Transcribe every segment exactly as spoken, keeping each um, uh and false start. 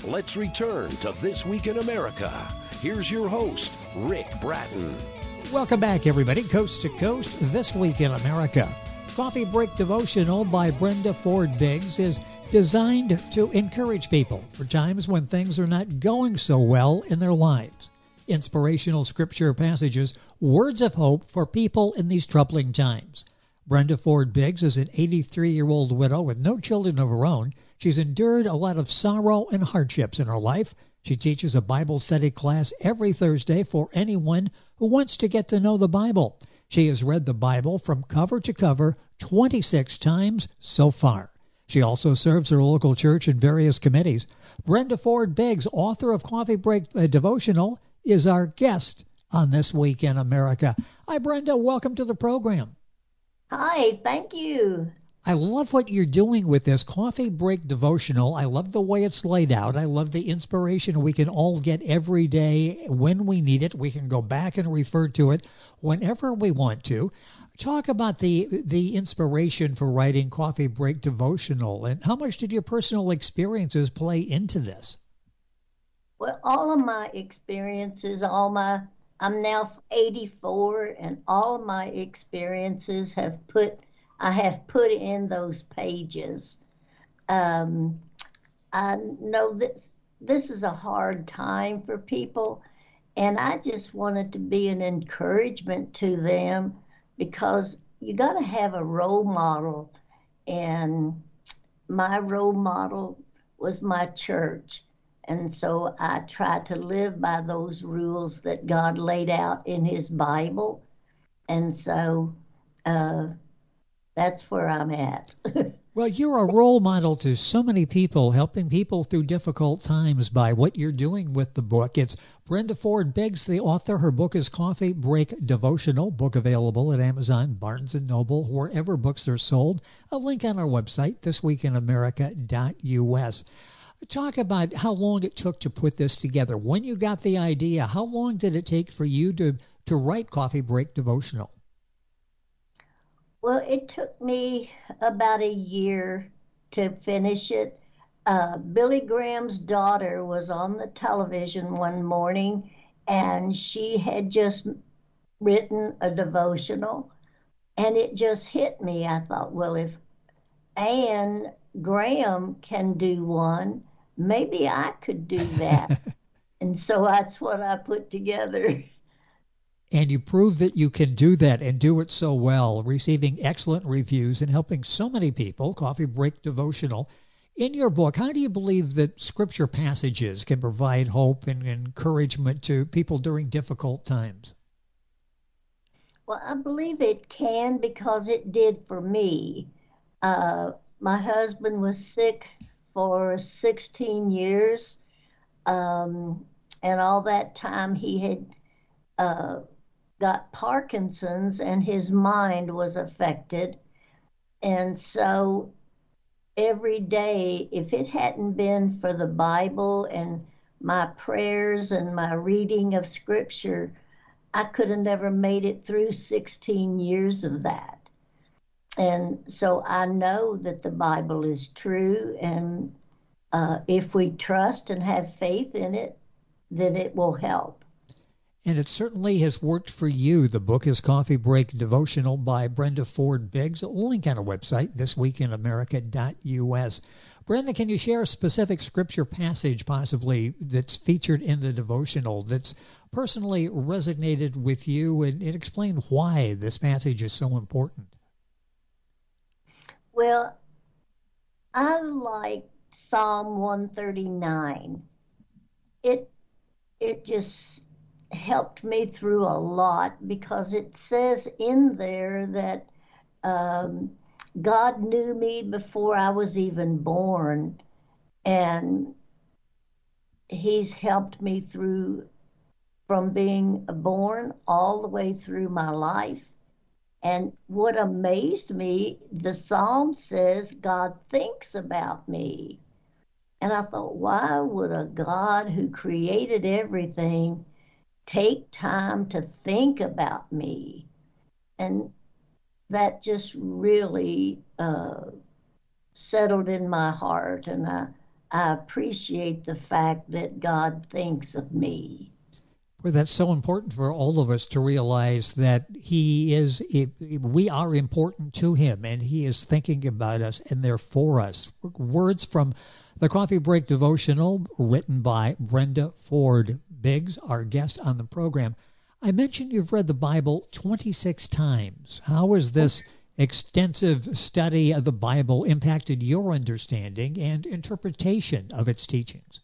Let's return to This Week in America. Here's your host, Rick Bratton. Welcome back, everybody. Coast to Coast, This Week in America. Coffee Break Devotional by Brenda Ford Biggs is designed to encourage people for times when things are not going so well in their lives. Inspirational scripture passages, words of hope for people in these troubling times. Brenda Ford Biggs is an eighty-three-year-old widow with no children of her own. She's endured a lot of sorrow and hardships in her life. She teaches a Bible study class every Thursday for anyone who wants to get to know the Bible. She has read the Bible from cover to cover twenty-six times so far. She also serves her local church in various committees. Brenda Ford Biggs, author of Coffee Break uh, Devotional, is our guest on This Week in America. Hi, Brenda. Welcome to the program. Hi, thank you. I love what you're doing with this Coffee Break Devotional. I love the way it's laid out. I love the inspiration we can all get every day when we need it. We can go back and refer to it whenever we want to. Talk about the the inspiration for writing Coffee Break Devotional, and how much did your personal experiences play into this? Well, all of my experiences, all my, I'm now eighty-four, and all of my experiences have put, I have put in those pages. Um, I know this, this is a hard time for people, and I just wanted to be an encouragement to them, because you got to have a role model, and my role model was my church. And so I try to live by those rules that God laid out in his Bible. And so uh, that's where I'm at. Well, you're a role model to so many people, helping people through difficult times by what you're doing with the book. It's Brenda Ford Biggs, the author. Her book is Coffee Break Devotional, book available at Amazon, Barnes and Noble, wherever books are sold. A link on our website, this week in america dot u s. Talk about how long it took to put this together. When you got the idea, how long did it take for you to, to write Coffee Break Devotional? Well, it took me about a year to finish it. Uh, Billy Graham's daughter was on the television one morning, and she had just written a devotional, and it just hit me. I thought, well, if Anne Graham can do one, maybe I could do that. And so that's what I put together. And you prove that you can do that and do it so well, receiving excellent reviews and helping so many people. Coffee Break Devotional. In your book, how do you believe that scripture passages can provide hope and encouragement to people during difficult times? Well, I believe it can, because it did for me. Uh, my husband was sick for sixteen years, um, and all that time he had uh, got Parkinson's, and his mind was affected. And so every day, if it hadn't been for the Bible and my prayers and my reading of Scripture, I could have never made it through sixteen years of that. And so I know that the Bible is true, and uh, if we trust and have faith in it, then it will help. And it certainly has worked for you. The book is Coffee Break Devotional by Brenda Ford Biggs. A link on our website, this week in america dot u s. Brenda, can you share a specific scripture passage possibly that's featured in the devotional that's personally resonated with you, and, and explain why this passage is so important? Well, I like Psalm one thirty-nine. It it just helped me through a lot, because it says in there that um, God knew me before I was even born, and he's helped me through from being born all the way through my life. And what amazed me, the Psalm says God thinks about me. And I thought, why would a God who created everything take time to think about me? And that just really uh, settled in my heart. And I, I appreciate the fact that God thinks of me. Well, that's so important for all of us to realize that he is, we are important to him, and he is thinking about us, and they're for us. Words from the Coffee Break Devotional, written by Brenda Ford Biggs, our guest on the program. I mentioned you've read the Bible twenty-six times. How has this extensive study of the Bible impacted your understanding and interpretation of its teachings?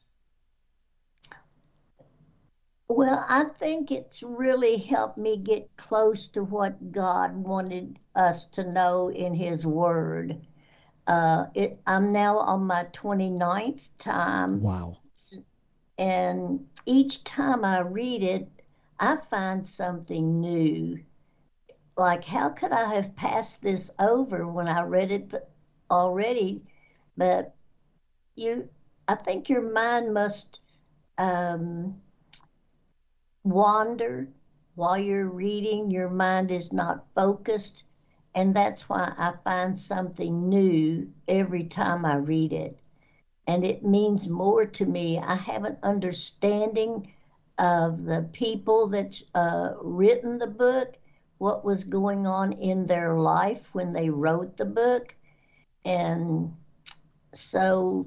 Well, I think it's really helped me get close to what God wanted us to know in His Word. Uh, it, I'm now on my twenty-ninth time. Wow. And each time I read it, I find something new. Like, how could I have passed this over when I read it already? But you, I think your mind must um, wander while you're reading. Your mind is not focused, and that's why I find something new every time I read it. And it means more to me. I have an understanding of the people that's uh, written the book, what was going on in their life when they wrote the book. And so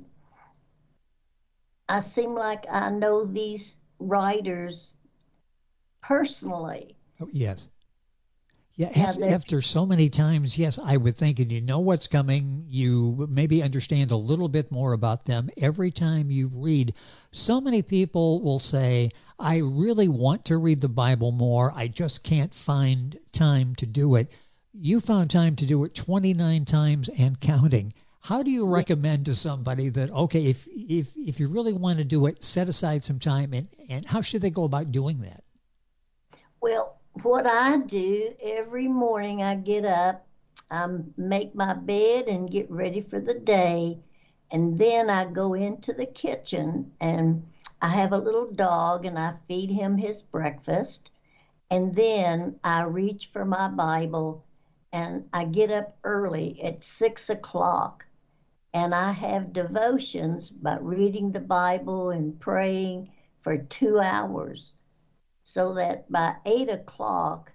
I seem like I know these writers personally. Oh, yes. Yeah, Yeah, after, after so many times, yes, I would think, and you know what's coming, you maybe understand a little bit more about them every time you read. So many people will say, I really want to read the Bible more, I just can't find time to do it. You found time to do it twenty-nine times and counting. How do you recommend to somebody that, okay, if if if you really want to do it, set aside some time, and, and how should they go about doing that? Well, what I do every morning, I get up, I make my bed and get ready for the day, and then I go into the kitchen, and I have a little dog, and I feed him his breakfast, and then I reach for my Bible, and I get up early at six o'clock, and I have devotions by reading the Bible and praying for two hours. So that by eight o'clock,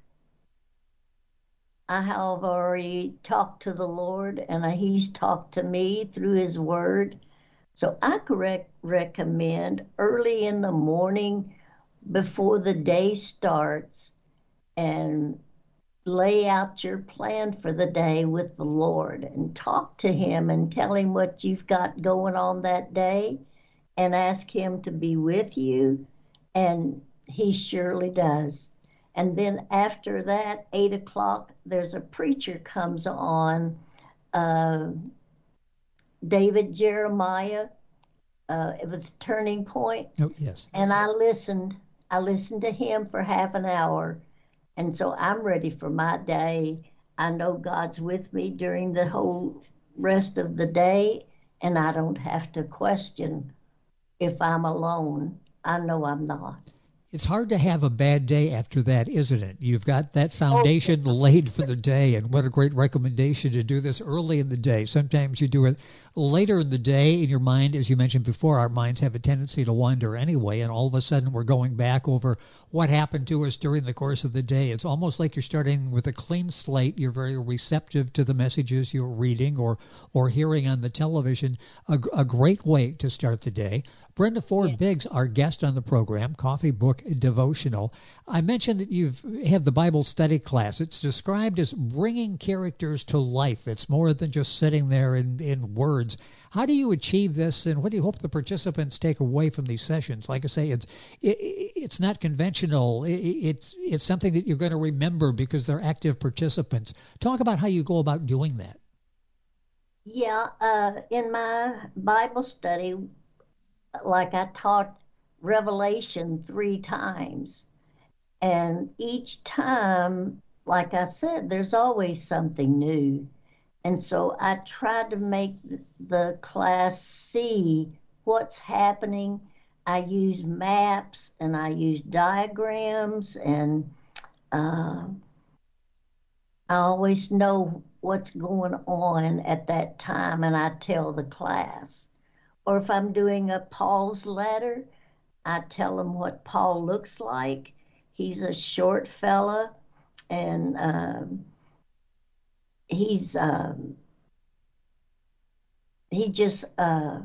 I have already talked to the Lord, and He's talked to me through His Word. So I correct, recommend early in the morning before the day starts, and lay out your plan for the day with the Lord and talk to Him and tell Him what you've got going on that day and ask Him to be with you. And He surely does. And then after that, eight o'clock, there's a preacher comes on, uh, David Jeremiah. Uh, it was Turning Point. Oh, yes. And I listened. I listened to him for half an hour. And so I'm ready for my day. I know God's with me during the whole rest of the day, and I don't have to question if I'm alone. I know I'm not. It's hard to have a bad day after that, isn't it? You've got that foundation oh. laid for the day, and what a great recommendation to do this early in the day. Sometimes you do it later in the day in your mind. As you mentioned before, our minds have a tendency to wander anyway, and all of a sudden we're going back over what happened to us during the course of the day. It's almost like you're starting with a clean slate. You're very receptive to the messages you're reading or, or hearing on the television. A, a great way to start the day. Brenda Ford Biggs, our guest on the program, Coffee Book Devotional. I mentioned that you have the Bible study class. It's described as bringing characters to life. It's more than just sitting there in, in words. How do you achieve this, and what do you hope the participants take away from these sessions? Like I say, it's it, it's not conventional. It, it's it's something that you're going to remember because they're active participants. Talk about how you go about doing that. Yeah, uh, in my Bible study, like I taught Revelation three times. And each time, like I said, there's always something new. And so I tried to make the class see what's happening. I use maps and I use diagrams, and uh, I always know what's going on at that time, and I tell the class. or if I'm doing a Paul's letter, I tell him what Paul looks like. He's a short fella, and um, he's um, he just uh,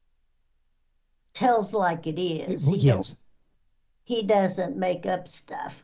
tells like it It- is. well, He don't yes. he doesn't make up stuff.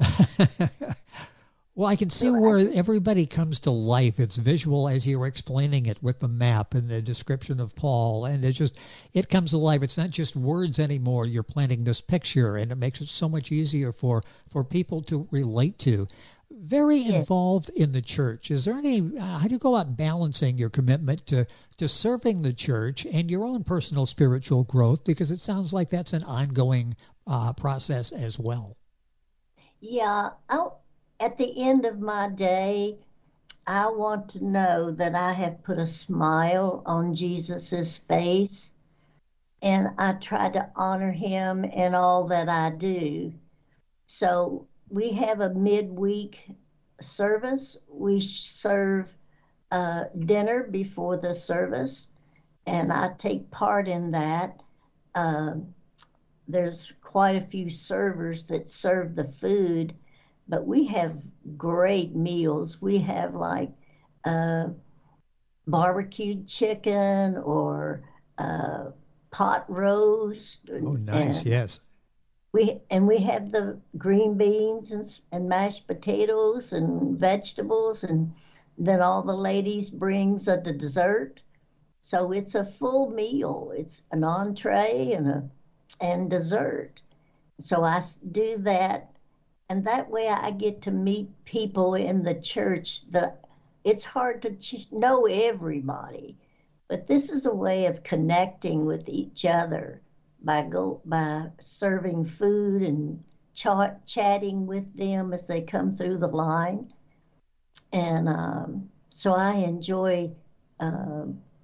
Well, I can see So I where just everybody comes to life. It's visual as you were explaining it with the map and the description of Paul. And it just, it comes to life. It's not just words anymore. You're planting this picture, and it makes it so much easier for, for people to relate to. Very yeah. involved in the church. Is there any, uh, how do you go about balancing your commitment to, to serving the church and your own personal spiritual growth? Because it sounds like that's an ongoing uh, process as well. Yeah, I, at the end of my day, I want to know that I have put a smile on Jesus's face, and I try to honor him in all that I do. So we have a midweek service. We serve uh, dinner before the service, and I take part in that. Um there's quite a few servers that serve the food, but we have great meals. We have like uh, barbecued chicken or uh, pot roast, Oh, and, nice. and Yes. we and we have the green beans and, and mashed potatoes and vegetables, and then all the ladies brings a dessert. So it's a full meal. It's an entree and a and dessert. So I do that, and that way I get to meet people in the church that it's hard to know everybody, but this is a way of connecting with each other by go by serving food and ch- chatting with them as they come through the line. And um, so I enjoy uh,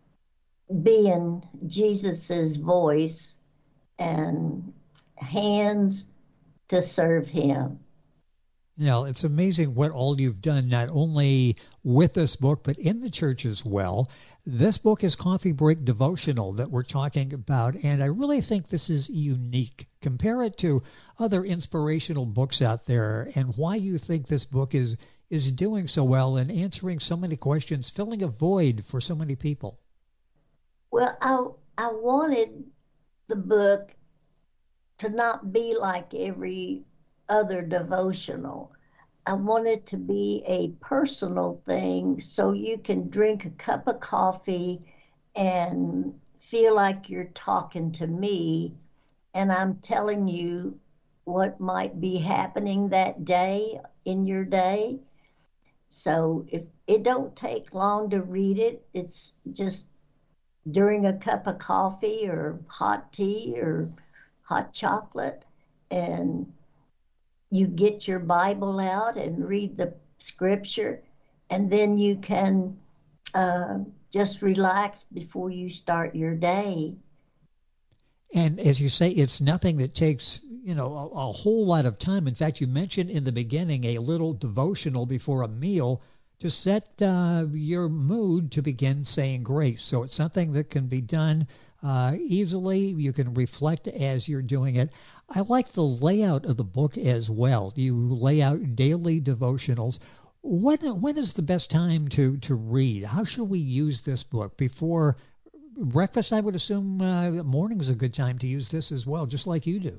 being Jesus's voice and hands to serve him. You know, it's amazing what all you've done, not only with this book, but in the church as well. This book is Coffee Break Devotional that we're talking about, and I really think this is unique. Compare it to other inspirational books out there, and why you think this book is is doing so well and answering so many questions, filling a void for so many people. Well, I I wanted the book to not be like every other devotional. I want it to be a personal thing so you can drink a cup of coffee and feel like you're talking to me and I'm telling you what might be happening that day in your day. So if it don't take long to read it, it's just during a cup of coffee or hot tea or hot chocolate, and you get your Bible out and read the scripture, and then you can uh, just relax before you start your day. And as you say, it's nothing that takes, you know, a, a whole lot of time. In fact, you mentioned in the beginning a little devotional before a meal to set uh, your mood to begin saying grace. So it's something that can be done uh, easily. You can reflect as you're doing it. I like the layout of the book as well. You lay out daily devotionals. When, when is the best time to, to read? How should we use this book? Before breakfast, I would assume uh, morning is a good time to use this as well, just like you do.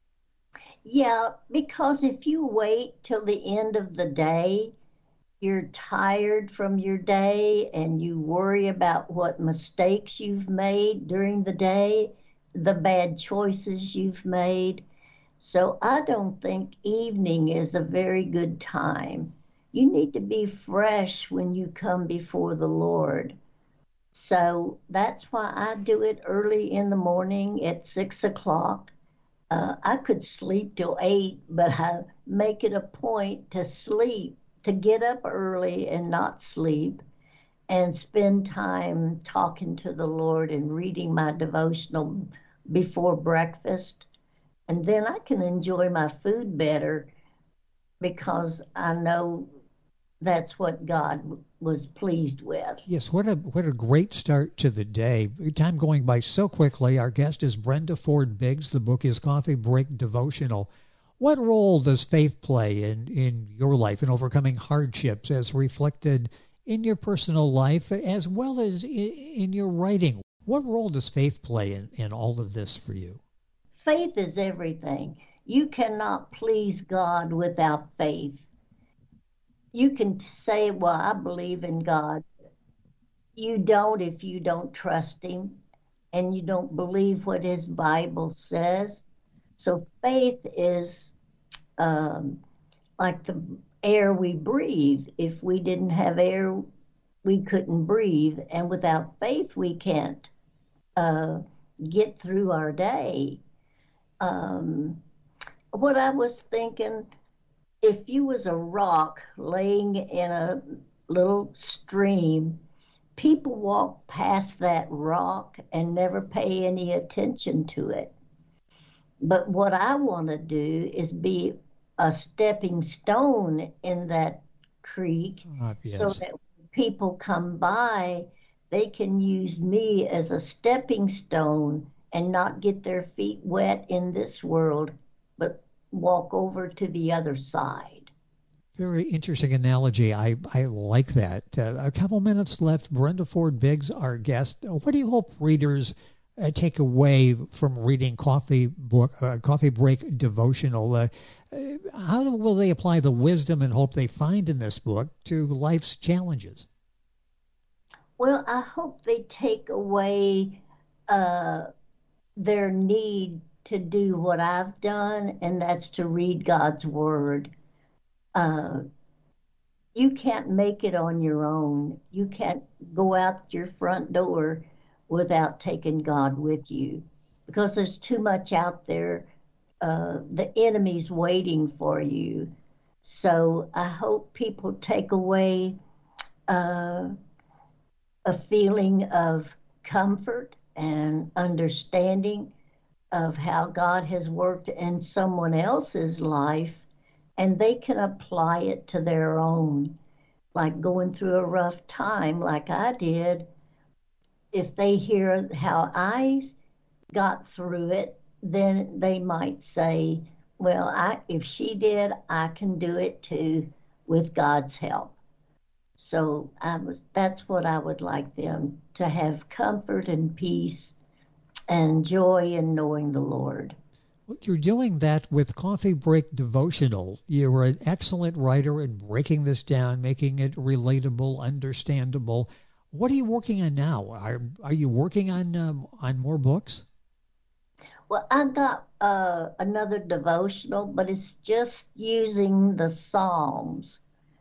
Yeah, because if you wait till the end of the day, you're tired from your day and you worry about what mistakes you've made during the day, the bad choices you've made. So I don't think evening is a very good time. You need to be fresh when you come before the Lord. So that's why I do it early in the morning at six o'clock. Uh, I could sleep till eight, but I make it a point to sleep, to get up early and not sleep, and spend time talking to the Lord and reading my devotional before breakfast. And then I can enjoy my food better because I know that's what God was pleased with. Yes, what a what a great start to the day. Time going by so quickly. Our guest is Brenda Ford Biggs. The book is Coffee Break Devotional. What role does faith play in, in your life in overcoming hardships as reflected in your personal life as well as in, in your writing? What role does faith play in, in all of this for you? Faith is everything. You cannot please God without faith. You can say, well, I believe in God. You don't if you don't trust him and you don't believe what his Bible says. So faith is um, like the air we breathe. If we didn't have air, we couldn't breathe. And without faith, we can't uh, get through our day. Um, what I was thinking, if you was a rock laying in a little stream, people walk past that rock and never pay any attention to it. But what I want to do is be a stepping stone in that creek, Uh, yes. so that when people come by, they can use me as a stepping stone and not get their feet wet in this world, but walk over to the other side. Very interesting analogy. I, I like that. Uh, a couple minutes left. Brenda Ford Biggs, our guest. What do you hope readers uh, take away from reading Coffee book, uh, Coffee Break Devotional? Uh, uh, how will they apply the wisdom and hope they find in this book to life's challenges? Well, I hope they take away uh, their need to do what I've done, and that's to read God's Word. Uh, you can't make it on your own. You can't go out your front door without taking God with you, because there's too much out there. Uh, the enemy's waiting for you. So I hope people take away uh, a feeling of comfort and understanding of how God has worked in someone else's life, and they can apply it to their own. Like going through a rough time like I did, if they hear how I got through it, then they might say, well, I, if she did, I can do it too with God's help. So I was, that's what I would like them to have, comfort and peace and joy in knowing the Lord. You're doing that with Coffee Break Devotional. You're an excellent writer in breaking this down, making it relatable, understandable. What are you working on now? Are are you working on um, on more books? Well, I got uh, another devotional, but it's just using the Psalms.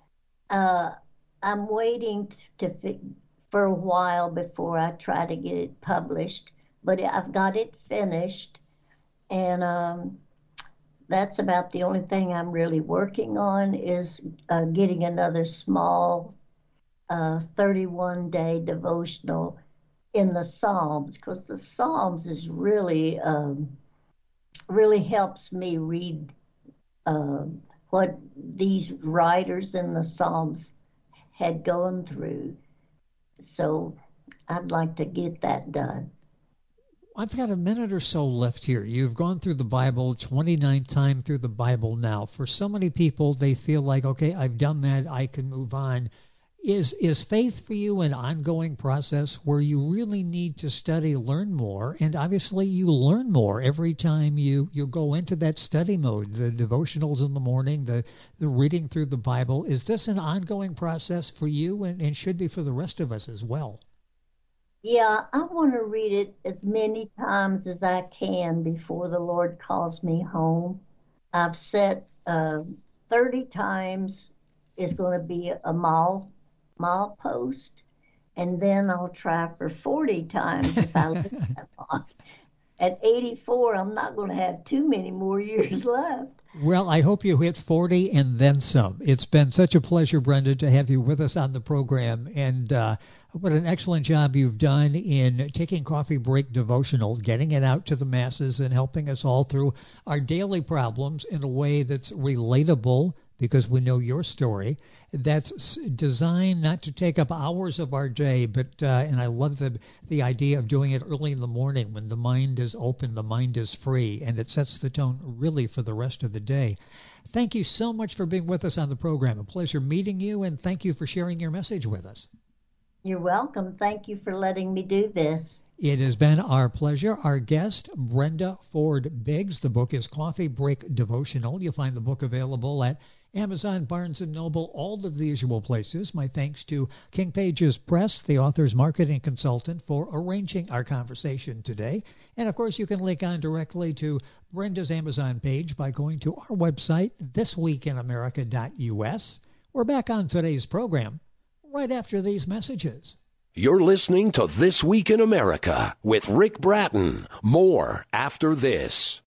Uh, I'm waiting to for a while before I try to get it published, but I've got it finished, and um, that's about the only thing I'm really working on is uh, getting another small uh, thirty-one day devotional in the Psalms, because the Psalms is really, um, really helps me read uh, what these writers in the Psalms had gone through. So I'd like to get that done. I've got a minute or so left here. You've gone through the Bible, twenty-ninth time through the Bible now. For so many people, they feel like, okay, I've done that, I can move on. Is is faith for you an ongoing process where you really need to study, learn more, and obviously you learn more every time you, you go into that study mode, the devotionals in the morning, the, the reading through the Bible? Is this an ongoing process for you and, and should be for the rest of us as well? Yeah, I want to read it as many times as I can before the Lord calls me home. I've set uh, thirty times is going to be a mile mile post, and then I'll try for forty times if I live that long. At eighty-four, I'm not going to have too many more years left. Well, I hope you hit forty and then some. It's been such a pleasure, Brenda, to have you with us on the program. And uh, what an excellent job you've done in taking Coffee Break Devotional, getting it out to the masses, and helping us all through our daily problems in a way that's relatable because we know your story. That's designed not to take up hours of our day, but, uh, and I love the, the idea of doing it early in the morning when the mind is open, the mind is free, and it sets the tone really for the rest of the day. Thank you so much for being with us on the program. A pleasure meeting you, and thank you for sharing your message with us. You're welcome. Thank you for letting me do this. It has been our pleasure. Our guest, Brenda Ford Biggs. The book is Coffee Break Devotional. You'll find the book available at Amazon, Barnes and Noble, all of the usual places. My thanks to King Pages Press, the author's marketing consultant, for arranging our conversation today. And of course, you can link on directly to Brenda's Amazon page by going to our website, this week in america dot u s. We're back on today's program right after these messages. You're listening to This Week in America with Rick Bratton. More after this.